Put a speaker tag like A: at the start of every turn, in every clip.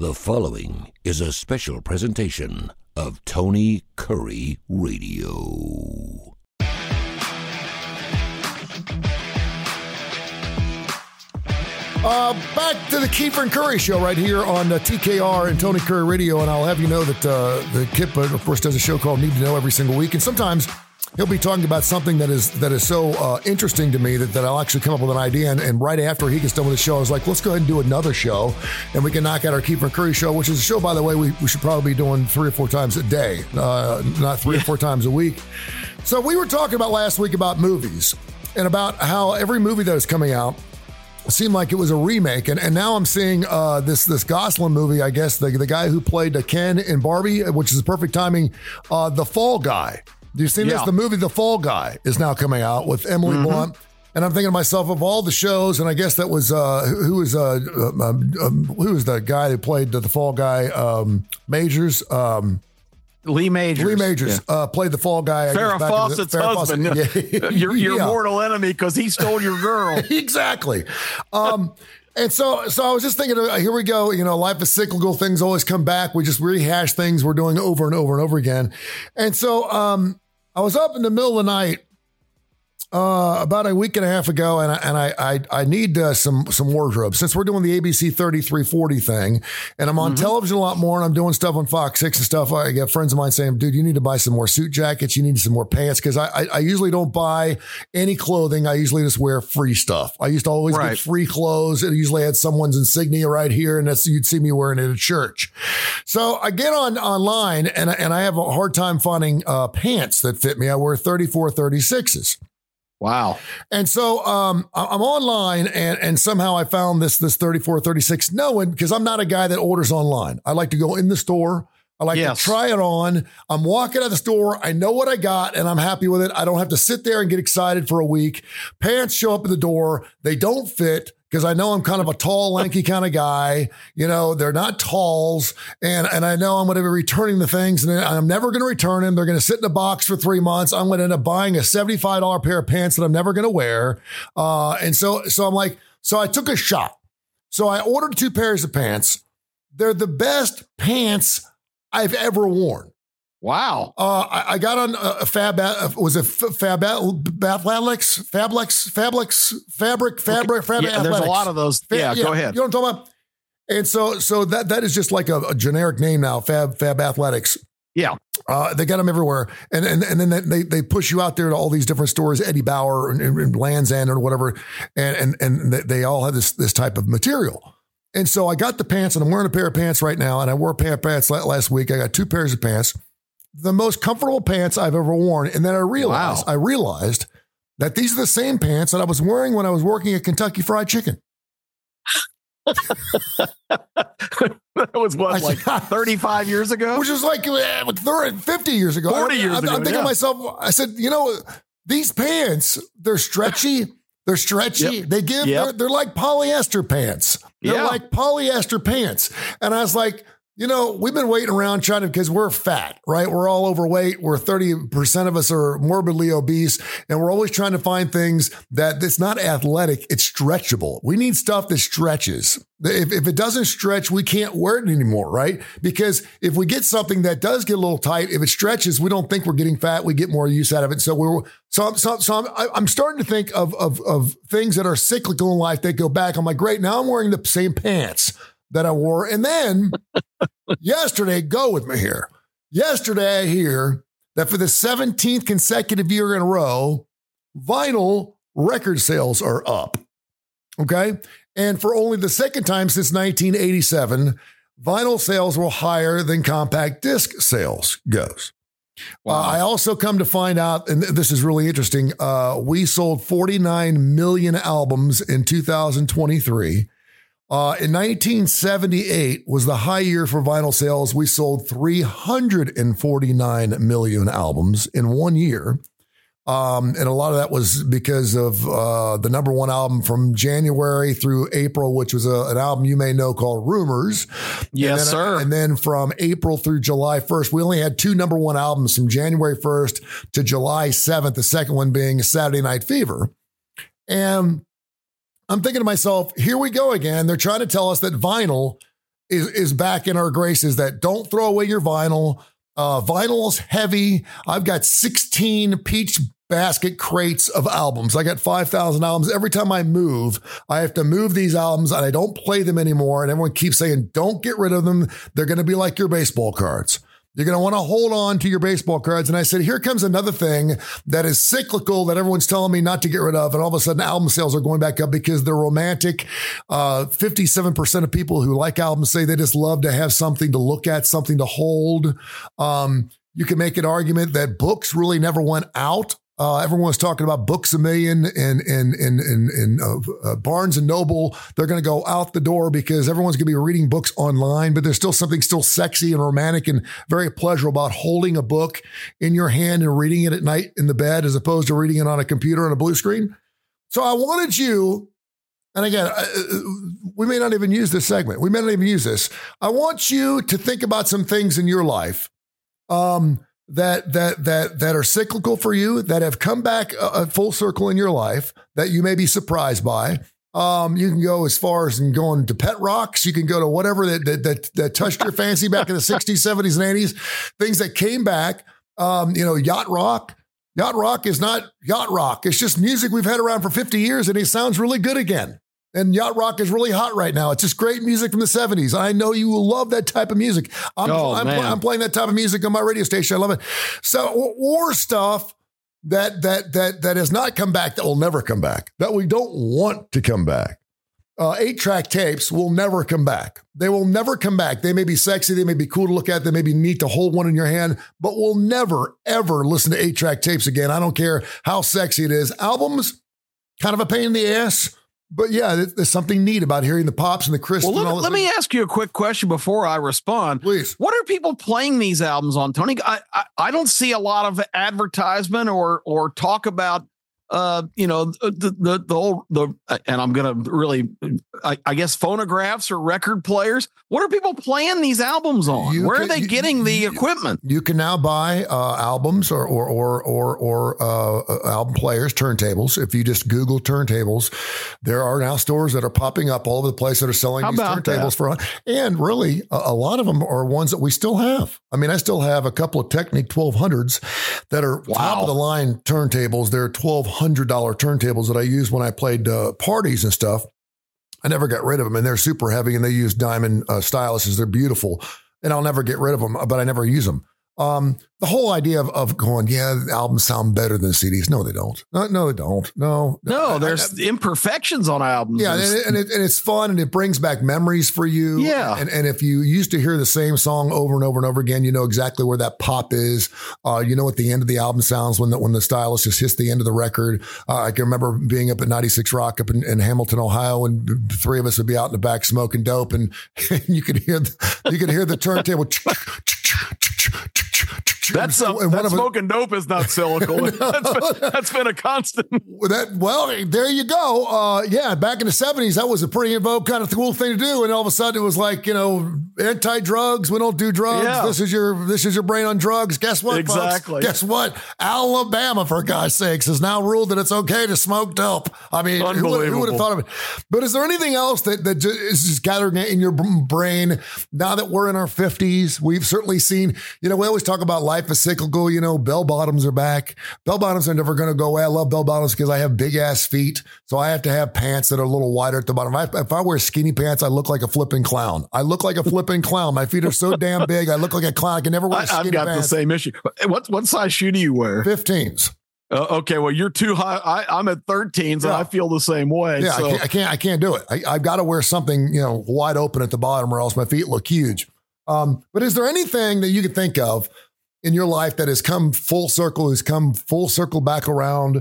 A: The following is a special presentation of Tony Curry Radio.
B: Back to the Kiefer and Curry Show right here on TKR and Tony Curry Radio. And I'll have you know that the Kip, of course, does a show called Need to Know every single week. And sometimes he'll be talking about something that is so interesting to me that I'll actually come up with an idea. And right after he gets done with the show, I was like, let's go ahead and do another show. And we can knock out our Kiefer and Curry Show, which is a show, by the way, we should probably be doing 3 or 4 times a day, not 3 or 4 times a week. So we were talking about last week about movies and about how every movie that is coming out seemed like it was a remake, and now I'm seeing this Gosling movie. I guess the guy who played Ken in Barbie, which is perfect timing. The Fall Guy. Do you see this? The movie The Fall Guy is now coming out with Emily Blunt, and I'm thinking to myself, of all the shows, and I guess that was who was the guy that played the Fall Guy? Majors.
C: Lee Majors
B: played the Fall Guy.
C: Farrah Fawcett's husband.
B: Yeah.
C: Your mortal enemy because he stole your girl.
B: Exactly. And so I was just thinking, here we go. You know, life is cyclical. Things always come back. We just rehash things we're doing over and over and over again. And so I was up in the middle of the night about a week and a half ago, and I need some wardrobe since we're doing the ABC 3340 thing, and I'm on television a lot more, and I'm doing stuff on Fox 6 and stuff. I get friends of mine saying, dude, you need to buy some more suit jackets. You need some more pants, because I usually don't buy any clothing. I usually just wear free stuff. I used to always get free clothes. It usually had someone's insignia right here, and you'd see me wearing it at church. So I get online, and I have a hard time finding pants that fit me. I wear 34, 36s.
C: Wow.
B: And so I'm online, and somehow I found this 34, 36, knowing, because I'm not a guy that orders online. I like to go in the store. I like to try it on. I'm walking out of the store. I know what I got, and I'm happy with it. I don't have to sit there and get excited for a week. Pants show up at the door. They don't fit, because I know I'm kind of a tall, lanky kind of guy. You know, they're not talls. And I know I'm going to be returning the things, and I'm never going to return them. They're going to sit in a box for 3 months. I'm going to end up buying a $75 pair of pants that I'm never going to wear. And so I'm like, so I took a shot. So I ordered 2 pairs of pants. They're the best pants I've ever worn.
C: Wow.
B: I got on a Fabric.
C: Yeah, there's a lot of those. Go ahead.
B: You know what I'm talking about? And so that is just like a generic name now, Fab Athletics.
C: Yeah.
B: They got them everywhere. And then they push you out there to all these different stores, Eddie Bauer and Land's End or whatever. And they all have this type of material. And so I got the pants, and I'm wearing a pair of pants right now. And I wore a pair of pants last week. I got 2 pairs of pants. The most comfortable pants I've ever worn. And then I realized that these are the same pants that I was wearing when I was working at Kentucky Fried Chicken.
C: That was what, like 35 years ago?
B: Which was like 50 years ago.
C: 40 years ago.
B: I'm thinking to myself, I said, you know, these pants, they're stretchy. They're stretchy.
C: Yep.
B: They're like polyester pants. They're like polyester pants. And I was like, you know, we've been waiting around because we're fat, right? We're all overweight. We're 30% of us are morbidly obese, and we're always trying to find things that's not athletic. It's stretchable. We need stuff that stretches. If it doesn't stretch, we can't wear it anymore, right? Because if we get something that does get a little tight, if it stretches, we don't think we're getting fat. We get more use out of it. So I'm starting to think of things that are cyclical in life that go back. I'm like, great. Now I'm wearing the same pants that I wore. And then yesterday, go with me here. Yesterday, I hear that for the 17th consecutive year in a row, vinyl record sales are up. Okay. And for only the second time since 1987, vinyl sales were higher than compact disc sales goes. Wow. I also come to find out, and this is really interesting, we sold 49 million albums in 2023. In 1978 was the high year for vinyl sales. We sold 349 million albums in 1 year. And a lot of that was because of the number 1 album from January through April, which was an album you may know called Rumors.
C: Yes, sir.
B: And then from April through July 1st, we only had 2 number 1 albums from January 1st to July 7th, the second one being Saturday Night Fever. And I'm thinking to myself, here we go again. They're trying to tell us that vinyl is back in our graces. That don't throw away your vinyl. Vinyl's heavy. I've got 16 Peach Basket crates of albums. I got 5,000 albums. Every time I move, I have to move these albums and I don't play them anymore. And everyone keeps saying, don't get rid of them. They're going to be like your baseball cards. You're going to want to hold on to your baseball cards. And I said, here comes another thing that is cyclical that everyone's telling me not to get rid of. And all of a sudden album sales are going back up because they're romantic. 57% of people who like albums say they just love to have something to look at, something to hold. You can make an argument that books really never went out. Everyone was talking about Books A Million and Barnes and Noble. They're going to go out the door because everyone's going to be reading books online, but there's still something still sexy and romantic and very pleasurable about holding a book in your hand and reading it at night in the bed as opposed to reading it on a computer on a blue screen. So I wanted you, and again, we may not even use this segment. We may not even use this. I want you to think about some things in your life that are cyclical for you, that have come back a full circle in your life that you may be surprised by. You can go as far as going to pet rocks. You can go to whatever that touched your fancy back in the 60s, 70s, and 80s, things that came back. Yacht rock. Yacht rock is not yacht rock. It's just music we've had around for 50 years and it sounds really good again. And yacht rock is really hot right now. It's just great music from the 70s. I know you will love that type of music. I'm playing that type of music on my radio station. I love it. So, or stuff that has not come back, that will never come back, that we don't want to come back. 8-track tapes will never come back. They will never come back. They may be sexy. They may be cool to look at. They may be neat to hold one in your hand, but we'll never, ever listen to 8-track tapes again. I don't care how sexy it is. Albums, kind of a pain in the ass. But yeah, there's something neat about hearing the pops and the crisps.
C: Well, let me ask you a quick question before I respond.
B: Please.
C: What are people playing these albums on, Tony? I don't see a lot of advertisement or talk about and I'm going to really, I guess, phonographs or record players. What are people playing these albums on? Where are they getting the equipment?
B: You can now buy albums or album players, turntables. If you just Google turntables, there are now stores that are popping up all over the place that are selling these turntables for. And really, a lot of them are ones that we still have. I mean, I still have a couple of Technic 1200s that are top of the line turntables. They're $1,200 turntables that I used when I played parties and stuff. I never got rid of them, and they're super heavy, and they use diamond styluses. They're beautiful, and I'll never get rid of them, but I never use them. The whole idea of going, the albums sound better than CDs. No, they don't. No, they don't. No,
C: there's imperfections on albums.
B: Yeah. And it's fun and it brings back memories for you.
C: Yeah.
B: And if you used to hear the same song over and over and over again, you know exactly where that pop is. You know what the end of the album sounds when the stylus just hits the end of the record. I can remember being up at 96 Rock up in Hamilton, Ohio, and the three of us would be out in the back smoking dope, and you could hear the turntable.
C: That smoking dope is not cyclical. That's been a constant.
B: There you go. Back in the 70s, that was a pretty in vogue kind of cool thing to do. And all of a sudden it was like, anti-drugs. We don't do drugs. Yeah. This is your brain on drugs. Guess what,
C: exactly.
B: Folks? Guess what? Alabama, for God's sakes, has now ruled that it's okay to smoke dope. I mean, who would have thought of it? But is there anything else that is just gathering in your brain now that we're in our 50s? We've certainly seen, we always talk about life is cyclical. Bell bottoms are back. Bell bottoms are never going to go away. I love bell bottoms because I have big ass feet. So I have to have pants that are a little wider at the bottom. If I wear skinny pants, I look like a flipping clown. My feet are so damn big. I look like a clown. I can never wear skinny pants.
C: I've got the same issue. What size shoe do you wear?
B: 15s.
C: Okay, well, you're too high. I'm at 13s, and I feel the same way.
B: Yeah,
C: so.
B: I can't do it. I've got to wear something, wide open at the bottom, or else my feet look huge. But is there anything that you can think of in your life that has come full circle back around,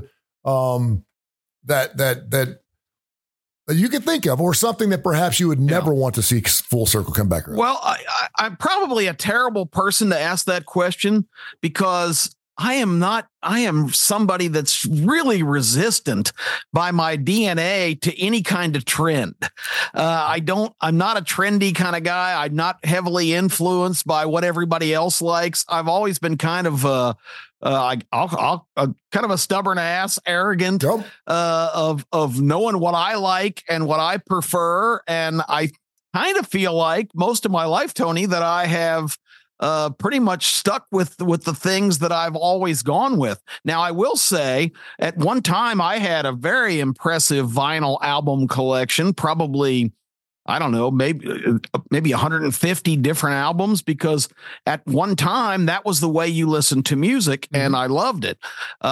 B: that you could think of, or something that perhaps you would never want to see full circle come back around?
C: Well, I'm probably a terrible person to ask that question because I am somebody that's really resistant by my DNA to any kind of trend. I'm not a trendy kind of guy. I'm not heavily influenced by what everybody else likes. I've always been kind of kind of a stubborn ass, arrogant, of knowing what I like and what I prefer. And kind of feel like most of my life, Tony, that I have pretty much stuck with the things that I've always gone with. Now, I will say at one time I had a very impressive vinyl album collection, probably, I don't know, maybe 150 different albums, because at one time that was the way you listened to music, and I loved it.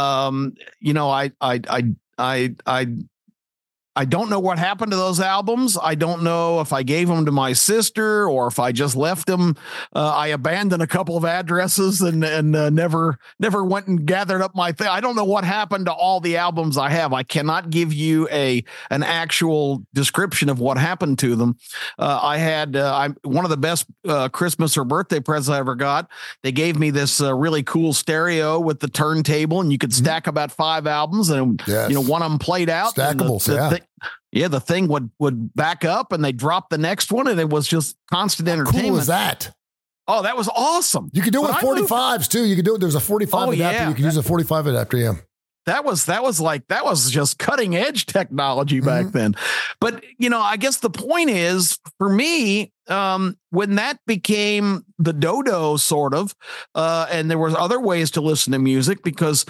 C: I don't know what happened to those albums. I don't know if I gave them to my sister or if I just left them. I abandoned a couple of addresses and never went and gathered up my thing. I don't know what happened to all the albums I have. I cannot give you an actual description of what happened to them. I had one of the best Christmas or birthday presents I ever got. They gave me this really cool stereo with the turntable, and you could stack about 5 albums, and one of them played out.
B: Stackables,
C: the thing would back up, and they dropped the next one, and it was just constant entertainment.
B: Cool was that?
C: Oh, that was awesome.
B: You could do it with 45s too. You could do it. There's a 45 adapter. Yeah. You could use a 45 adapter. Yeah.
C: That was just cutting edge technology back then. But, I guess the point is, for me, when that became the dodo sort of, and there was other ways to listen to music, because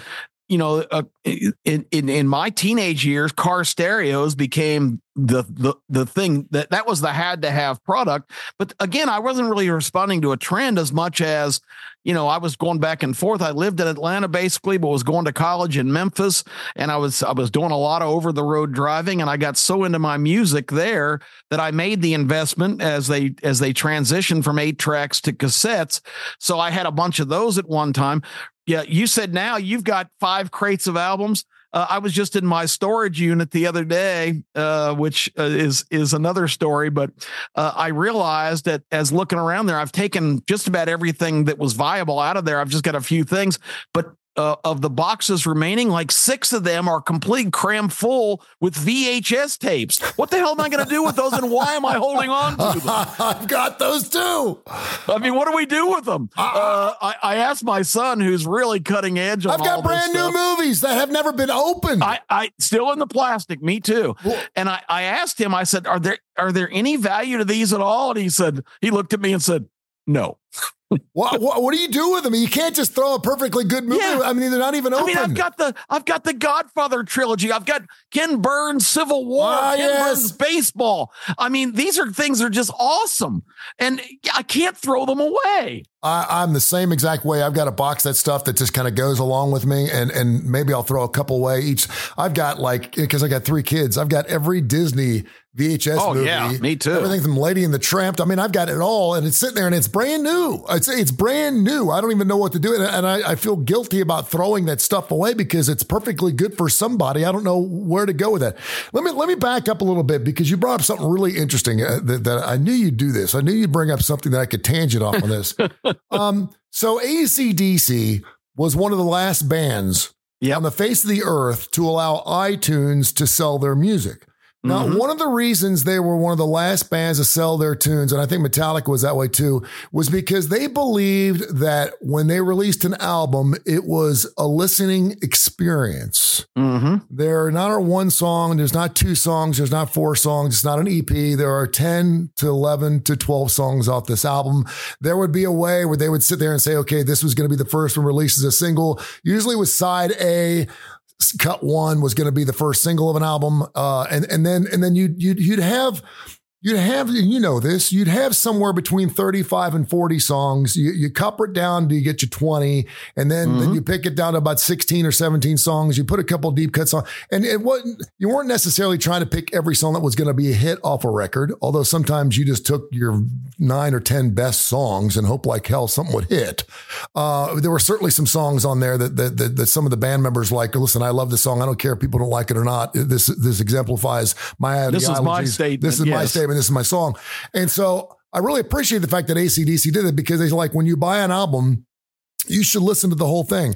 C: in my teenage years, car stereos became the thing that was the had to have product. But again, I wasn't really responding to a trend as much as, I was going back and forth. I lived in Atlanta basically, but was going to college in Memphis, and I was doing a lot of over the road driving, and I got so into my music there that I made the investment as they transitioned from 8 tracks to cassettes. So I had a bunch of those at one time. Yeah, you said now you've got 5 crates of albums. I was just in my storage unit the other day, which is another story. But I realized that as looking around there, I've taken just about everything that was viable out of there. I've just got a few things, but of the boxes remaining, like 6 of them are complete crammed full with VHS tapes. What the hell am I going to do with those, and why am I holding on to them?
B: I've got those too.
C: I mean, what do we do with them? I asked my son, who's really cutting edge on
B: I've got brand new movies that have never been opened.
C: I still in the plastic. Me too. And I asked him, I said, are there any value to these at all? And he looked at me and said, no.
B: What do you do with them? You can't just throw a perfectly good movie. Yeah. I mean, they're not even open.
C: I mean, I've got the Godfather trilogy. I've got Ken Burns' Civil War, Burns' Baseball. I mean, these are things that are just awesome, and I can't throw them away.
B: I'm the same exact way. I've got a box of that stuff that just kind of goes along with me, and maybe I'll throw a couple away each. I've got because I got 3 kids, I've got every Disney VHS movie.
C: Yeah, me too.
B: Everything from Lady and the Tramp. I mean, I've got it all, and it's sitting there, and it's brand new. It's brand new. I don't even know what to do. And I feel guilty about throwing that stuff away because it's perfectly good for somebody. I don't know where to go with that. Let me back up a little bit, because you brought up something really interesting that I knew you'd do this. I knew you'd bring up something that I could tangent off on this. So AC/DC was one of the last bands on the face of the earth to allow iTunes to sell their music. Now, one of the reasons they were one of the last bands to sell their tunes, and I think Metallica was that way too, was because they believed that when they released an album, it was a listening experience. There are not 1 song, there's not 2 songs, there's not 4 songs, it's not an EP. There are 10 to 11 to 12 songs off this album. There would be a way where they would sit there and say, okay, this was going to be the first one released as a single, usually with side A. Cut 1 was going to be the first single of an album, and then you'd have You'd have somewhere between 35 and 40 songs. You copper it down to you get you 20, and then you pick it down to about 16 or 17 songs. You put a couple of deep cuts on, and you weren't necessarily trying to pick every song that was going to be a hit off a record. Although sometimes you just took your 9 or 10 best songs and hope like hell something would hit. There were certainly some songs on there that some of the band members like. Listen, I love this song. I don't care if people don't like it or not. This exemplifies my ideologies.
C: This is my statement.
B: This is my statement. This is my song. And so I really appreciate the fact that AC/DC did it, because they like, when you buy an album, you should listen to the whole thing.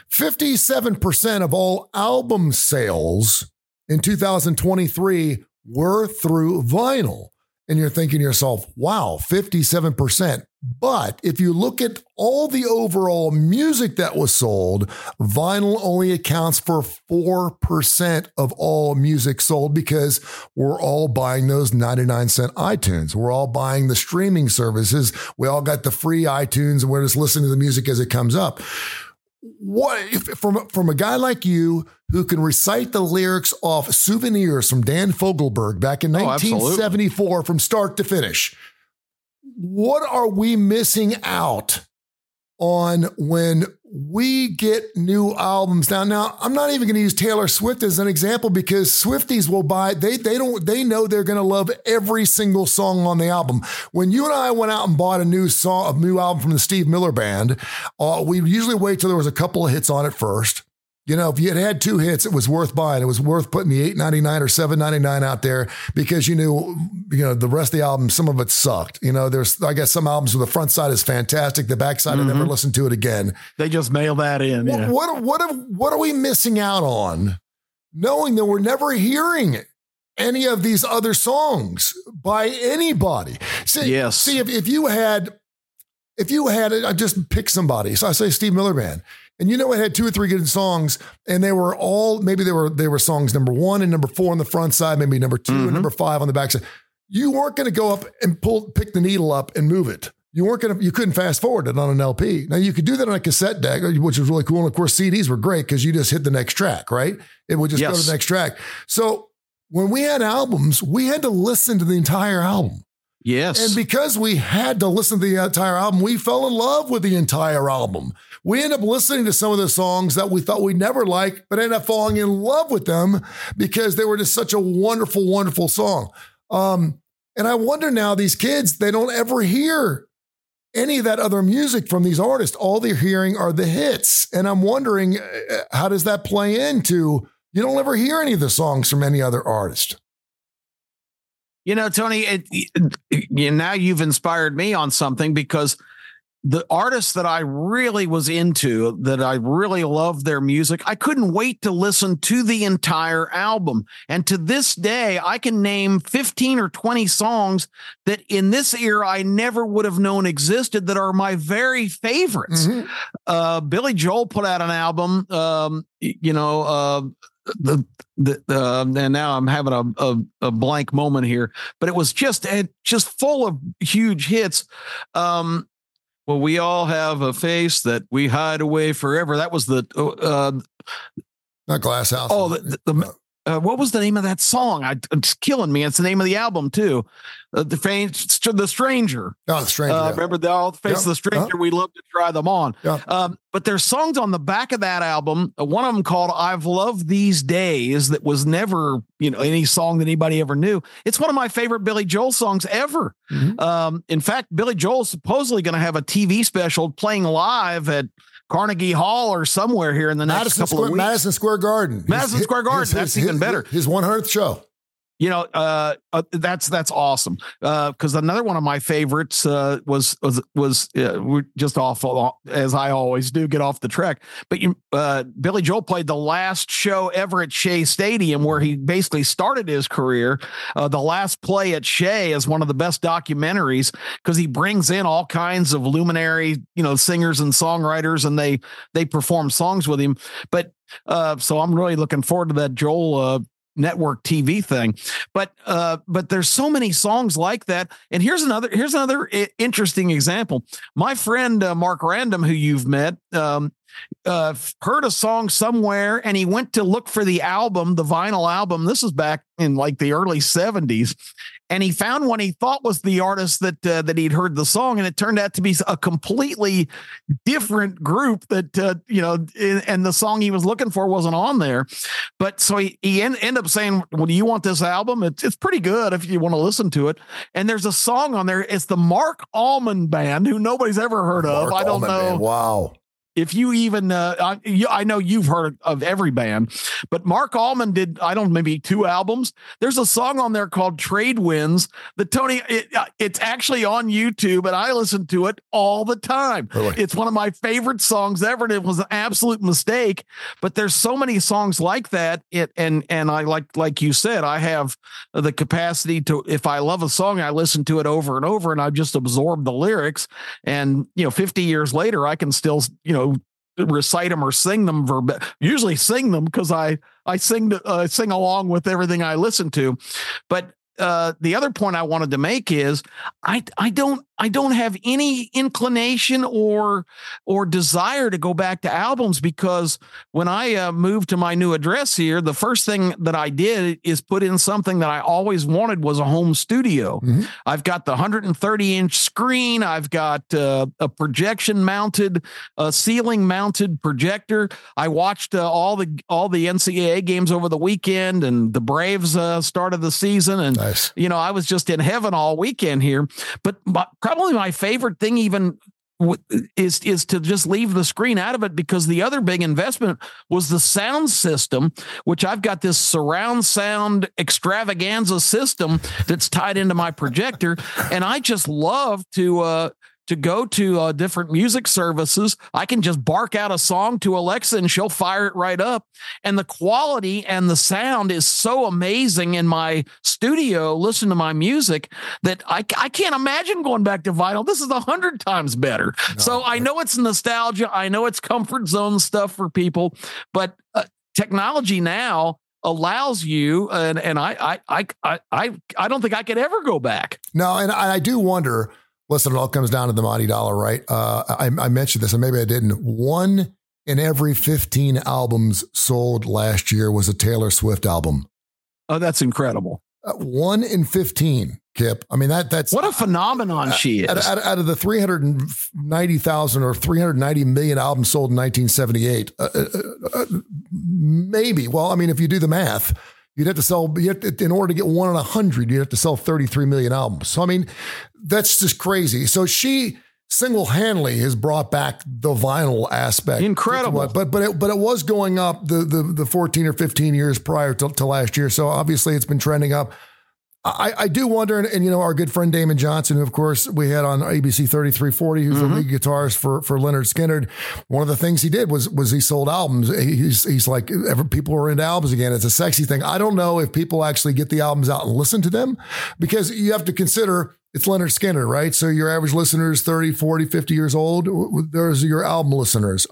B: 57% of all album sales in 2023 were through vinyl. And you're thinking to yourself, wow, 57%. But if you look at all the overall music that was sold, vinyl only accounts for 4% of all music sold because we're all buying those 99-cent iTunes. We're all buying the streaming services. We all got the free iTunes and we're just listening to the music as it comes up. What if from a guy like you who can recite the lyrics off Souvenirs from Dan Fogelberg back in 1974 from start to finish, what are we missing out on when we get new albums? Now I'm not even going to use Taylor Swift as an example because Swifties will buy, they know they're going to love every single song on the album. When you and I went out and bought a new album from the Steve Miller Band, we usually wait till there was a couple of hits on it first. You know, if you had 2 hits, it was worth buying. It was worth putting the $8.99 or $7.99 out there because you knew the rest of the album, some of it sucked. You know, I got some albums where the front side is fantastic, the back side I never listened to it again.
C: They just mail that in.
B: What are we missing out on, knowing that we're never hearing any of these other songs by anybody? See, if you had, I just pick somebody. So I say Steve Miller Band. And it had 2 or 3 good songs, and they were all, maybe they were songs number 1 and number 4 on the front side, maybe number 2 and number 5 on the back side. You weren't going to go up and pick the needle up and move it. You couldn't fast forward it on an LP. Now you could do that on a cassette deck, which was really cool. And of course, CDs were great because you just hit the next track, right? It would just go to the next track. So when we had albums, we had to listen to the entire album.
C: Yes.
B: And because we had to listen to the entire album, we fell in love with the entire album. We ended up listening to some of the songs that we thought we'd never like, but ended up falling in love with them because they were just such a wonderful, wonderful song. And I wonder now, these kids, they don't ever hear any of that other music from these artists. All they're hearing are the hits. And I'm wondering, how does that play into, you don't ever hear any of the songs from any other artist?
C: Tony, now you've inspired me on something because the artists that I really was into, that I really loved their music, I couldn't wait to listen to the entire album. And to this day, I can name 15 or 20 songs that in this era I never would have known existed that are my very favorites. Billy Joel put out an album, and now I'm having a blank moment here, but it was just full of huge hits. Well, we all have a face that we hide away forever. That was
B: not Glass House.
C: Oh, what was the name of that song? It's killing me. It's the name of the album too. The Stranger.
B: Oh, The Stranger.
C: Remember the face of the Stranger? We love to try them on. But there's songs on the back of that album. One of them called "I've Loved These Days" that was never, any song that anybody ever knew. It's one of my favorite Billy Joel songs ever. In fact, Billy Joel's supposedly going to have a TV special playing live at Carnegie Hall or somewhere here in the next couple of weeks.
B: Madison Square Garden.
C: Square Garden. That's even better.
B: His 100th show.
C: That's awesome. Because another one of my favorites was we're just off, as I always do, get off the track. But Billy Joel played the last show ever at Shea Stadium, where he basically started his career. The Last Play at Shea is one of the best documentaries because he brings in all kinds of luminary, singers and songwriters, and they perform songs with him. But so I'm really looking forward to that Joel network TV thing, but there's so many songs like that. And here's another interesting example. My friend Mark Random, who you've met, heard a song somewhere, and he went to look for the album, the vinyl album. This is back in like the early 70s, and he found one he thought was the artist that he'd heard the song, and it turned out to be a completely different group that and the song he was looking for wasn't on there. But so he ended up saying, "Well, do you want this album? It's pretty good if you want to listen to it." And there's a song on there. It's the Mark Allman Band, who nobody's ever heard of. I don't know.
B: Wow.
C: if you even, I know you've heard of every band, but Mark Allman did, maybe 2 albums. There's a song on there called Trade Winds that Tony, it's actually on YouTube and I listen to it all the time.
B: Really?
C: It's one of my favorite songs ever. And it was an absolute mistake, but there's so many songs like that. And I like you said, I have the capacity to, if I love a song, I listen to it over and over and I just absorb the lyrics. And, 50 years later, I can still, recite them or sing them usually sing them because I sing along with everything I listen to. But the other point I wanted to make is I don't have any inclination or desire to go back to albums, because when I moved to my new address here, the first thing that I did is put in something that I always wanted was a home studio. Mm-hmm. I've got the 130-inch screen. I've got a projection mounted, ceiling mounted projector. I watched all the NCAA games over the weekend and the Braves started the season. And, nice. I was just in heaven all weekend here, but probably my favorite thing even is to just leave the screen out of it, because the other big investment was the sound system, which I've got this surround sound extravaganza system that's tied into my projector. And I just love to go to different music services. I can just bark out a song to Alexa and she'll fire it right up. And the quality and the sound is so amazing in my studio, listen to my music, that I can't imagine going back to vinyl. This is 100 times better. No. So I know it's nostalgia. I know it's comfort zone stuff for people, but technology now allows you, and I don't think I could ever go back.
B: No, and I do wonder. Listen, it all comes down to the mighty dollar, right? I mentioned this, and maybe I didn't. 1 in every 15 albums sold last year was a Taylor Swift album.
C: Oh, that's incredible.
B: 1 in 15, Kip. I mean, that's
C: what a phenomenon she is.
B: Out of the 390,000 or 390 million albums sold in 1978, maybe. Well, I mean, if you do the math, you'd have to sell, in order to get 1 in 100, you'd have to sell 33 million albums. So, I mean, that's just crazy. So she single-handedly has brought back the vinyl aspect.
C: Incredible.
B: But it was going up the 14 or 15 years prior to last year. So obviously it's been trending up. I do wonder, and our good friend Damon Johnson, who of course we had on ABC 3340, who's the lead guitarist for Lynyrd Skynyrd. One of the things he did was he sold albums. He's like, people are into albums again. It's a sexy thing. I don't know if people actually get the albums out and listen to them, because you have to consider it's Lynyrd Skynyrd, right? So your average listener is 30, 40, 50 years old. There's your album listeners.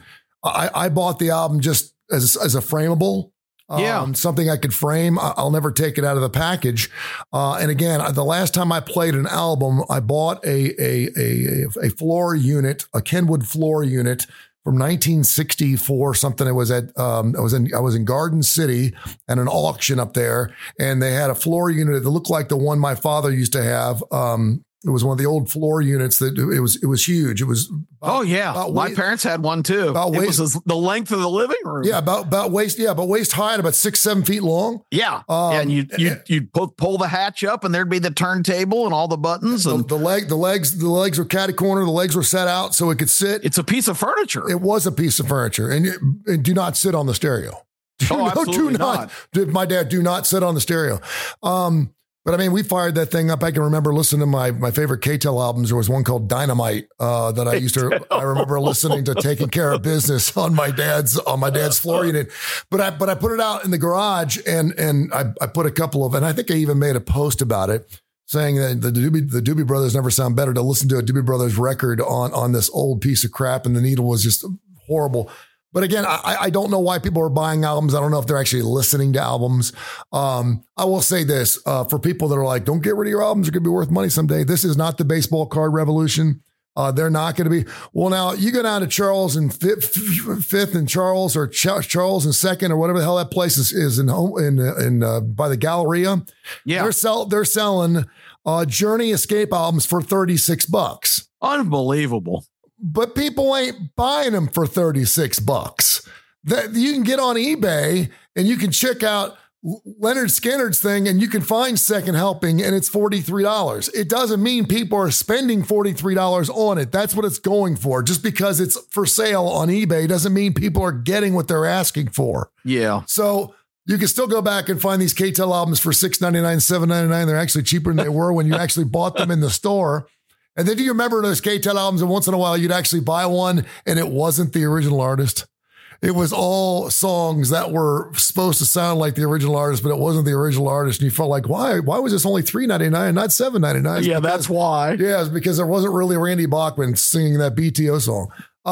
B: I bought the album just as a frameable. Something I could frame. I'll never take it out of the package. And again, the last time I played an album, I bought a floor unit, a Kenwood floor unit from 1964, something. It was at, I was in Garden City at an auction up there, and they had a floor unit that looked like the one my father used to have. It was one of the old floor units that it was huge. It was.
C: My parents had one too. It was the length of the living room.
B: Yeah. About waist high and about 6-7 feet long.
C: Yeah. And you'd pull the hatch up and there'd be the turntable and all the buttons. And
B: the legs were catty corner. The legs were set out so it could sit.
C: It's a piece of furniture.
B: It was a piece of furniture, and do not sit on the stereo.
C: Absolutely not.
B: My dad, do not sit on the stereo. But I mean, we fired that thing up. I can remember listening to my favorite K-Tel albums. There was one called Dynamite that I remember listening to Taking Care of Business on my dad's floor unit. But I put it out in the garage and I put a couple of, and I think I even made a post about it saying that the Doobie Brothers never sound better to listen to a Doobie Brothers record on this old piece of crap. And the needle was just horrible. But again, I don't know why people are buying albums. I don't know if they're actually listening to albums. I will say this, for people that are like, don't get rid of your albums, they're going to be worth money someday. This is not the baseball card revolution. They're not going to be. Well, now you go down to Charles and Fifth and Charles, or Charles and Second, or whatever the hell that place is in by the Galleria.
C: Yeah,
B: they're selling Journey Escape albums for $36.
C: Unbelievable.
B: But people ain't buying them for $36. That you can get on eBay and you can check out Leonard Skinner's thing, and you can find Second Helping, and it's $43. It doesn't mean people are spending $43 on it. That's what it's going for. Just because it's for sale on eBay doesn't mean people are getting what they're asking for.
C: Yeah.
B: So you can still go back and find these K-Tel albums for $6.99, $7.99. They're actually cheaper than they were when you actually bought them in the store. And then do you remember those K-Tel albums, and once in a while you'd actually buy one and it wasn't the original artist? It was all songs that were supposed to sound like the original artist, but it wasn't the original artist. And you felt like, why was this only $3.99 and not $7.99?
C: Yeah, that's why.
B: Yeah, it's because there wasn't really Randy Bachman singing that BTO song.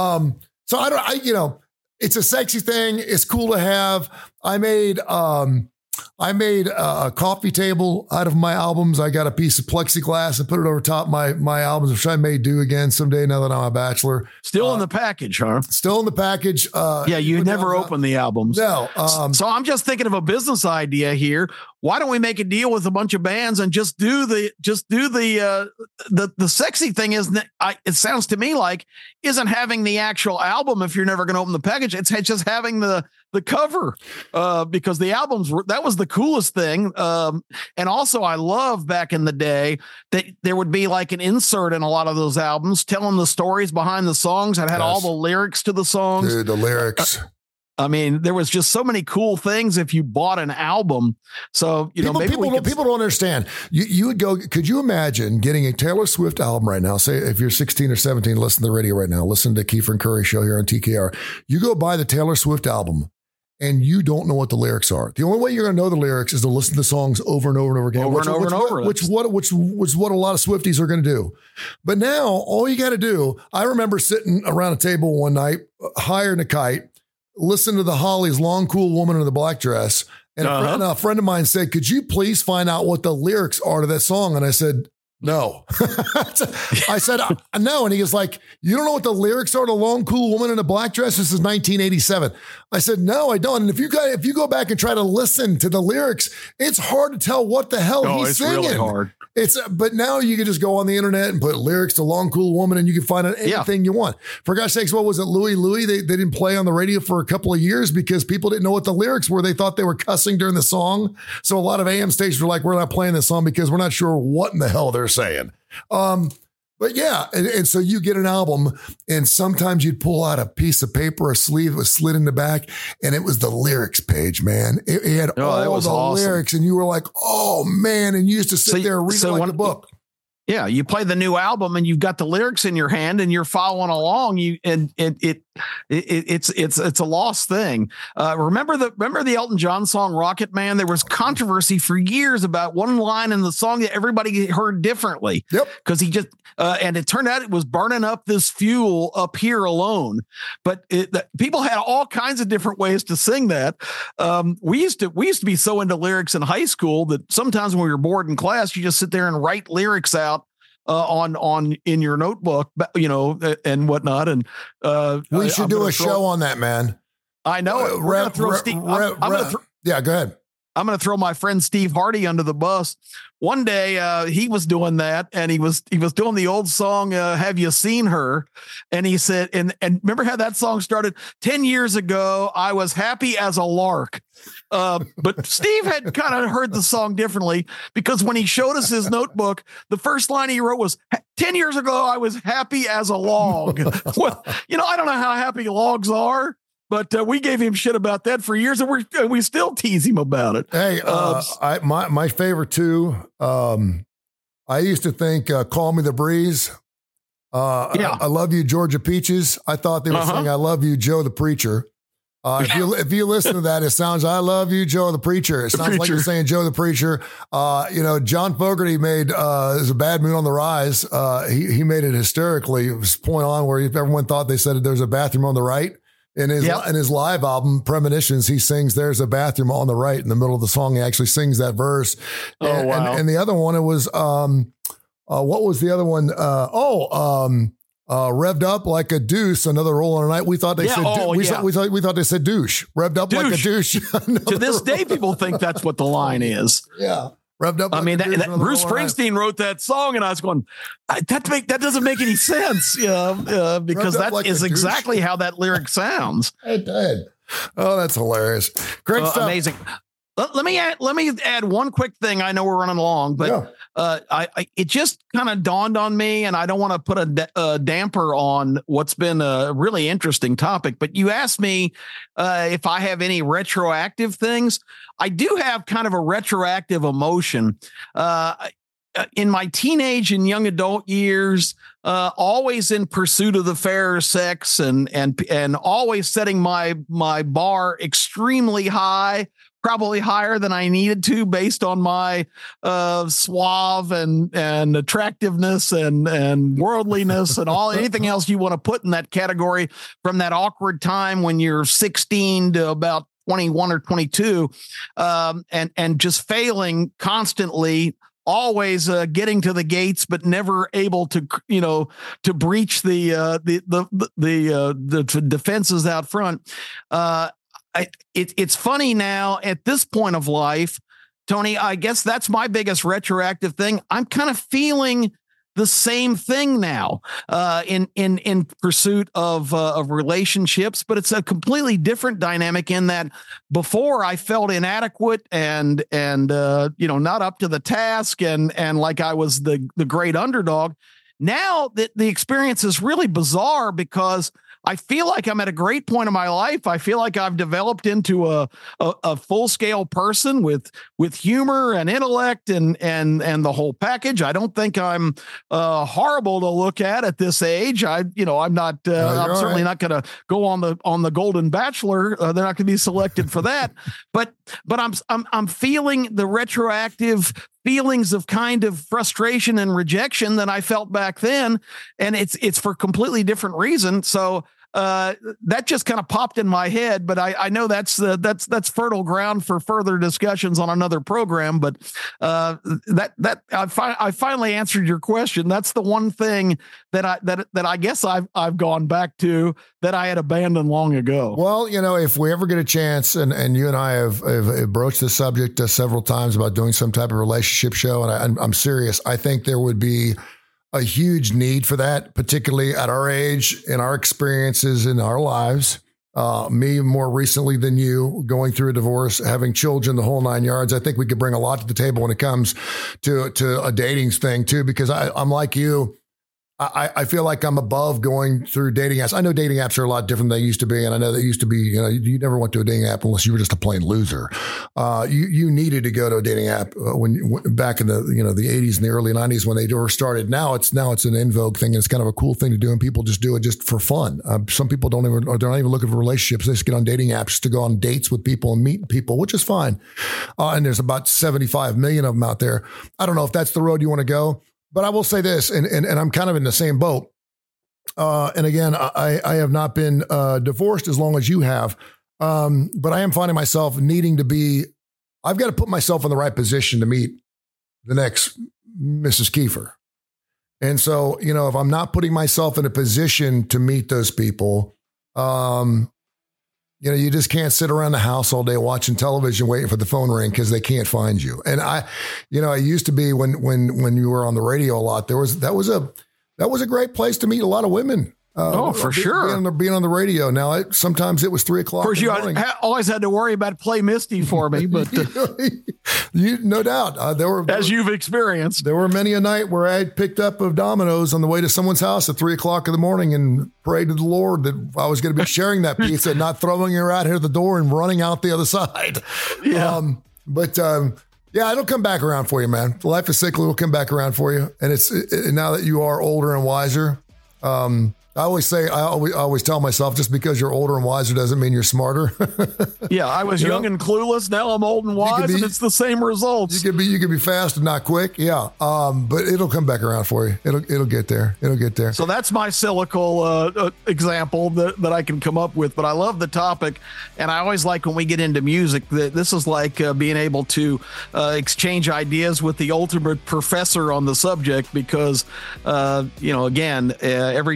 B: So it's a sexy thing. It's cool to have. I made a coffee table out of my albums. I got a piece of plexiglass and put it over top my albums, which I may do again someday now that I'm a bachelor.
C: Still in the package, huh?
B: Still in the package.
C: Yeah, you never open the albums.
B: No.
C: So I'm just thinking of a business idea here. Why don't we make a deal with a bunch of bands and just do the sexy thing? It sounds to me like isn't having the actual album if you're never going to open the package. It's just having the cover because the albums that was the coolest thing. And also I love back in the day that there would be like an insert in a lot of those albums telling the stories behind the songs. It had all the lyrics to the songs.
B: Dude, the lyrics.
C: I mean, there was just so many cool things if you bought an album. So, people
B: don't understand. You would go, could you imagine getting a Taylor Swift album right now? Say if you're 16 or 17, listen to the radio right now, listen to Kiefer and Curry show here on TKR. You go buy the Taylor Swift album and you don't know what the lyrics are. The only way you're going to know the lyrics is to listen to the songs over and over and over again, which is what a lot of Swifties are going to do. But now all you got to do, I remember sitting around a table one night, hiring a kite, listen to the Hollies' Long Cool Woman in the Black Dress. And a friend of mine said, could you please find out what the lyrics are to that song? And I said, no. I said, no. And he was like, you don't know what the lyrics are to Long Cool Woman in a Black Dress? This is 1987. I said, no, I don't. And if you go back and try to listen to the lyrics, it's hard to tell what the hell he's singing. It's really hard. But now you can just go on the internet and put lyrics to Long Cool Woman and you can find out anything you want. For gosh sakes, what was it? Louie? They didn't play on the radio for a couple of years because people didn't know what the lyrics were. They thought they were cussing during the song. So a lot of AM stations were like, we're not playing this song because we're not sure what in the hell they're saying. But yeah, and so you get an album and sometimes you'd pull out a piece of paper, a sleeve that was slid in the back, and it was the lyrics page, man. It had all the lyrics and you were like, oh man. And you used to sit there and read it like a book.
C: Yeah, you play the new album and you've got the lyrics in your hand and you're following along. It's a lost thing. Remember the Elton John song Rocket Man? There was controversy for years about one line in the song that everybody heard differently. Yep. Because he just and it turned out it was burning up this fuel up here alone. But people had all kinds of different ways to sing that. We used to be so into lyrics in high school that sometimes when we were bored in class, you just sit there and write lyrics out. On in your notebook, and whatnot. And
B: we should do a show on that, man.
C: I know. We're going to throw Steve.
B: Yeah, go ahead.
C: I'm going to throw my friend Steve Hardy under the bus. One day he was doing that, and he was doing the old song, Have You Seen Her? And he said, and remember how that song started? 10 years ago, I was happy as a lark. But Steve had kind of heard the song differently because when he showed us his notebook, the first line he wrote was 10 years ago, I was happy as a log. Well, I don't know how happy logs are. But we gave him shit about that for years, and we still tease him about it.
B: Hey, my favorite too. I used to think "Call Me the Breeze." I love you, Georgia Peaches. I thought they were saying "I love you, Joe the Preacher." If you listen to that, it sounds "I love you, Joe the Preacher." It sounds like you're saying Joe the Preacher. John Fogerty made "There's a Bad Moon on the Rise." He made it hysterically. It was point on where everyone thought they said there's a bathroom on the right. In his live album, Premonitions, he sings "There's a Bathroom on the Right" in the middle of the song. He actually sings that verse. And the other one, it was, what was the other one? Revved Up Like a Deuce, Another Roll on a Night. We thought they said, we thought they said douche. Revved up like a douche.
C: To this day, people think that's what the line is.
B: Yeah. Revved up.
C: Like Bruce Springsteen wrote that song, and I was going, that doesn't make any sense, because that like is exactly how that lyric sounds.
B: It did. Oh, that's hilarious. Great stuff.
C: Amazing. Let me add one quick thing. I know we're running along, but it just kind of dawned on me, and I don't want to put a damper on what's been a really interesting topic. But you asked me if I have any retroactive things. I do have kind of a retroactive emotion. In my teenage and young adult years, always in pursuit of the fairer sex, and always setting my bar extremely high. Probably higher than I needed to based on my suave and attractiveness and worldliness and anything else you want to put in that category from that awkward time when you're 16 to about 21 or 22, and just failing constantly. Always getting to the gates, but never able to, to breach the defenses out front. It's funny now at this point of life, Tony, I guess that's my biggest retroactive thing. I'm kind of feeling the same thing now in pursuit of relationships, but it's a completely different dynamic in that before I felt inadequate and not up to the task and like I was the great underdog. Now that the experience is really bizarre because I feel like I'm at a great point in my life. I feel like I've developed into a full-scale person with humor and intellect and the whole package. I don't think I'm horrible to look at this age. I'm not. I'm certainly not going to go on the Golden Bachelor. They're not going to be selected for that. But I'm feeling the retroactive feelings of kind of frustration and rejection that I felt back then, and it's for completely different reason. So that just kind of popped in my head, but I know that's fertile ground for further discussions on another program. But that I finally answered your question. That's the one thing that I guess I've gone back to that I had abandoned long ago.
B: Well, if we ever get a chance, and you and I have broached the subject several times about doing some type of relationship show, and I'm serious. I think there would be a huge need for that, particularly at our age, in our experiences in our lives. Me more recently than you, going through a divorce, having children, the whole 9 yards. I think we could bring a lot to the table when it comes to a dating thing too, because I'm like you. I feel like I'm above going through dating apps. I know dating apps are a lot different than they used to be. And I know they used to be, you never went to a dating app unless you were just a plain loser. You needed to go to a dating app back in the 80s and the early 90s when they were started. Now it's an in vogue thing. And it's kind of a cool thing to do. And people just do it just for fun. Some people they're not even looking for relationships. They just get on dating apps to go on dates with people and meet people, which is fine. And there's about 75 million of them out there. I don't know if that's the road you want to go. But I will say this, and I'm kind of in the same boat. And again, I have not been divorced as long as you have. But I am finding myself needing to I've got to put myself in the right position to meet the next Mrs. Kiefer. And so, if I'm not putting myself in a position to meet those people, you just can't sit around the house all day watching television, waiting for the phone ring because they can't find you. And I used to be when you were on the radio a lot, that was a great place to meet a lot of women.
C: For sure.
B: Being on the radio. Now, sometimes it was 3 o'clock.
C: Of course, you always had to worry about Play Misty for me, but
B: no doubt.
C: As you've experienced,
B: there were many a night where I picked up a Domino's on the way to someone's house at 3 o'clock in the morning and prayed to the Lord that I was going to be sharing that pizza and not throwing her out here at the door and running out the other side.
C: Yeah.
B: Yeah, it'll come back around for you, man. Life is cyclical. It'll come back around for you. And now that you are older and wiser, I always tell myself, just because you're older and wiser doesn't mean you're smarter.
C: Yeah, I was young and clueless. Now I'm old and wise, and it's the same results.
B: You could be fast and not quick. Yeah, but it'll come back around for you. It'll get there. It'll get there.
C: So that's my cyclical example that I can come up with. But I love the topic, and I always like when we get into music that this is like being able to exchange ideas with the ultimate professor on the subject, because again, every time that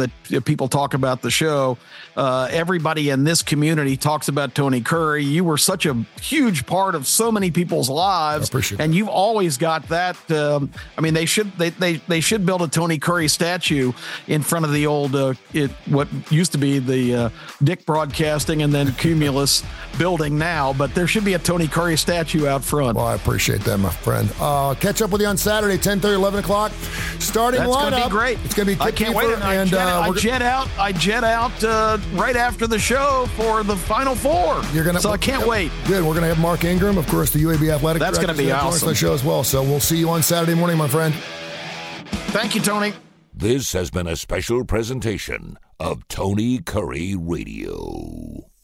C: that people talk about the show. Everybody in this community talks about Tony Curry. You were such a huge part of so many people's lives, and you've always got that. I mean, they should build a Tony Curry statue in front of the old what used to be the Dick Broadcasting and then Cumulus building now, but there should be a Tony Curry statue out front.
B: Well, I appreciate that, my friend. Catch up with you on Saturday, 10:30, 11 o'clock. Starting
C: That's
B: lineup.
C: Going to be great.
B: It's going to be
C: I can't wait. I jet out right after the show for the Final Four. I can't wait.
B: Good. We're going to have Mark Ingram, of course, the UAB athletic
C: director. That's going to be awesome.
B: The show as well. So we'll see you on Saturday morning, my friend.
C: Thank you, Tony.
A: This has been a special presentation of Tony Curry Radio.